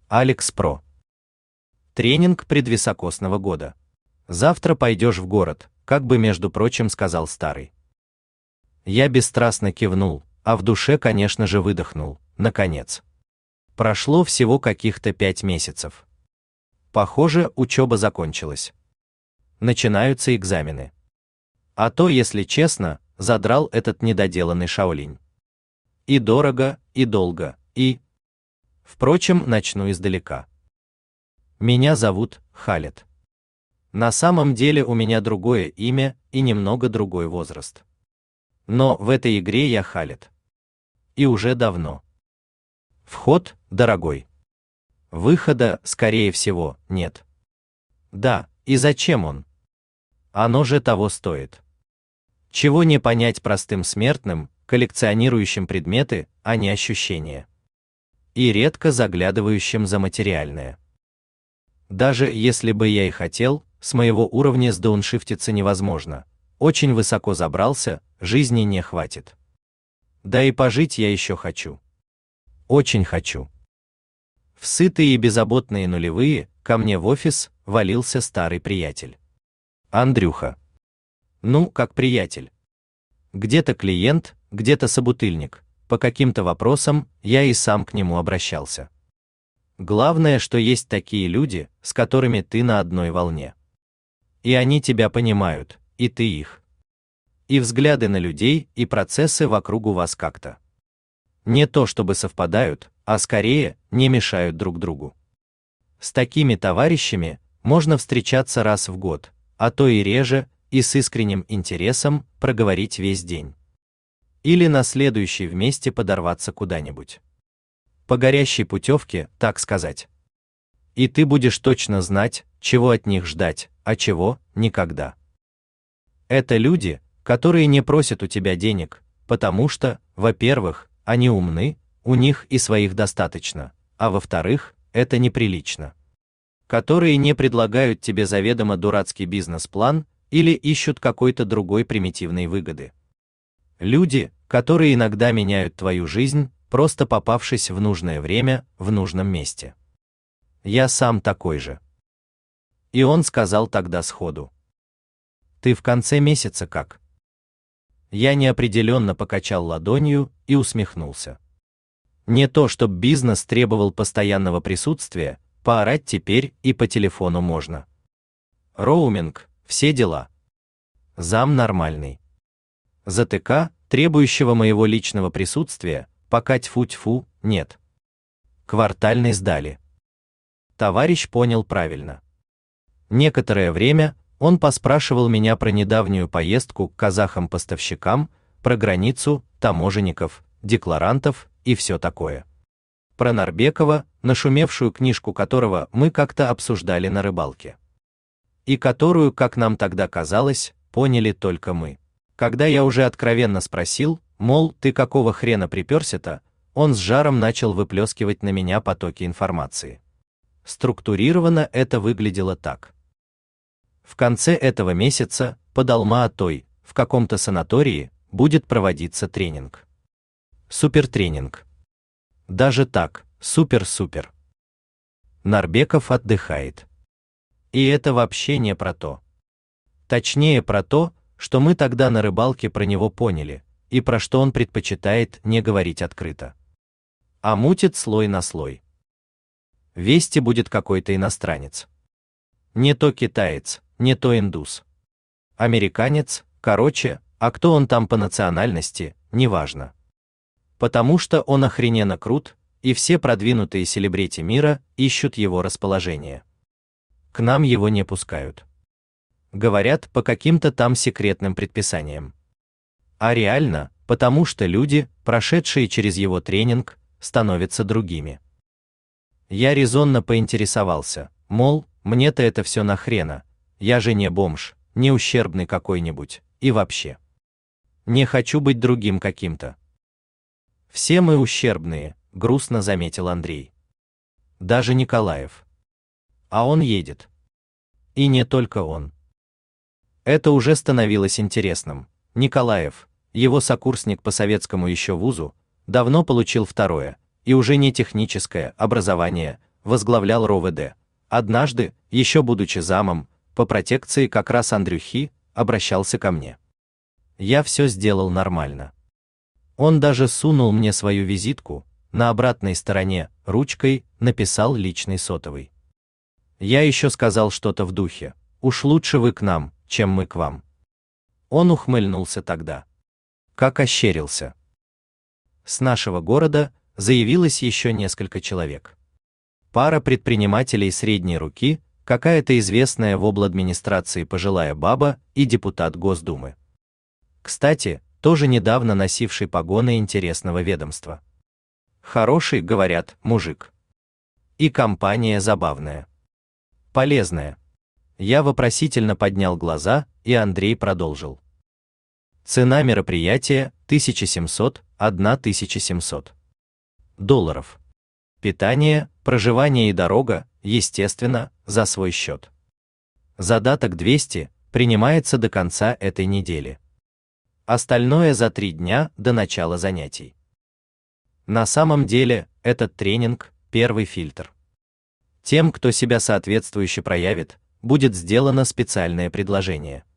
Алекс Про. Тренинг предвисокосного года. Завтра пойдешь в город, как бы между прочим сказал старый. Я бесстрастно кивнул, а в душе, конечно же, выдохнул. Наконец. Прошло всего каких-то 5 месяцев. Похоже, учеба закончилась. Начинаются экзамены. А то, если честно, задрал этот недоделанный Шаолинь. И дорого, и долго, и... Впрочем, начну издалека. Меня зовут Халед. На самом деле у меня другое имя и немного другой возраст. Но в этой игре я Халед. И уже давно. Вход дорогой. Выхода, скорее всего, нет. Да, и зачем он? Оно же того стоит. Чего не понять простым смертным, коллекционирующим предметы, а не ощущения. И редко заглядывающим за материальное. Даже если бы я и хотел, с моего уровня сдауншифтиться невозможно. Очень высоко забрался, жизни не хватит. Да и пожить я еще хочу. Очень хочу. В сытые и беззаботные нулевые ко мне в офис валился старый приятель. Андрюха. Ну, как приятель. Где-то клиент, где-то собутыльник. По каким-то вопросам я и сам к нему обращался. Главное, что есть такие люди, с которыми ты на одной волне. И они тебя понимают, и ты их. И взгляды на людей, и процессы вокруг у вас как-то. Не то чтобы совпадают, а скорее не мешают друг другу. С такими товарищами можно встречаться раз в год, а то и реже, и с искренним интересом проговорить весь день. Или на следующий вместе подорваться куда-нибудь. По горящей путевке, так сказать. И ты будешь точно знать, чего от них ждать, а чего никогда. Это люди, которые не просят у тебя денег, потому что, во-первых, они умны, у них и своих достаточно, а во-вторых, это неприлично. Которые не предлагают тебе заведомо дурацкий бизнес-план или ищут какой-то другой примитивной выгоды. Люди, которые иногда меняют твою жизнь, просто попавшись в нужное время, в нужном месте. Я сам такой же. И он сказал тогда сходу: «Ты в конце месяца как?» Я неопределенно покачал ладонью и усмехнулся. Не то, чтоб бизнес требовал постоянного присутствия, поорать теперь и по телефону можно. Роуминг, все дела. Зам нормальный. ЗТК, требующего моего личного присутствия, пока тьфу-тьфу, нет. Квартальный сдали. Товарищ понял правильно. Некоторое время он поспрашивал меня про недавнюю поездку к казахам-поставщикам, про границу, таможенников, декларантов и все такое. Про Нарбекова, нашумевшую книжку которого мы как-то обсуждали на рыбалке. И которую, как нам тогда казалось, поняли только мы. Когда я уже откровенно спросил, мол, ты какого хрена приперся-то, он с жаром начал выплескивать на меня потоки информации. Структурированно это выглядело так. В конце этого месяца, под Алма-Атой, в каком-то санатории, будет проводиться тренинг. Супертренинг. Даже так, супер-супер. Нарбеков отдыхает. И это вообще не про то. Точнее про то, что мы тогда на рыбалке про него поняли, и про что он предпочитает не говорить открыто. А мутит слой на слой. Вести будет какой-то иностранец. Не то китаец, не то индус. Американец, короче, а кто он там по национальности, неважно. Потому что он охрененно крут, и все продвинутые селебрити мира ищут его расположение. К нам его не пускают. Говорят, по каким-то там секретным предписаниям. А реально, потому что люди, прошедшие через его тренинг, становятся другими. Я резонно поинтересовался, мол, мне-то это все нахрена, я же не бомж, не ущербный какой-нибудь, и вообще. Не хочу быть другим каким-то. Все мы ущербные, грустно заметил Андрей. Даже Николаев. А он едет. И не только он. Это уже становилось интересным. Николаев, его сокурсник по советскому еще вузу, давно получил второе, и уже не техническое, образование возглавлял РОВД. Однажды, еще будучи замом, по протекции как раз Андрюхи, обращался ко мне. Я все сделал нормально. Он даже сунул мне свою визитку, на обратной стороне, ручкой, написал личный сотовый. Я еще сказал что-то в духе: «Уж лучше вы к нам, чем мы к вам». Он ухмыльнулся тогда. Как ощерился. С нашего города заявилось еще несколько человек. Пара предпринимателей средней руки, какая-то известная в обладминистрации пожилая баба и депутат Госдумы. Кстати, тоже недавно носивший погоны интересного ведомства. Хороший, говорят, мужик. И компания забавная. Полезная. Я вопросительно поднял глаза, и Андрей продолжил. Цена мероприятия 1700–1700 долларов. Питание, проживание и дорога, естественно, за свой счет. Задаток 200 принимается до конца этой недели. Остальное за 3 дня до начала занятий. На самом деле, этот тренинг – первый фильтр. Тем, кто себя соответствующе проявит, будет сделано специальное предложение.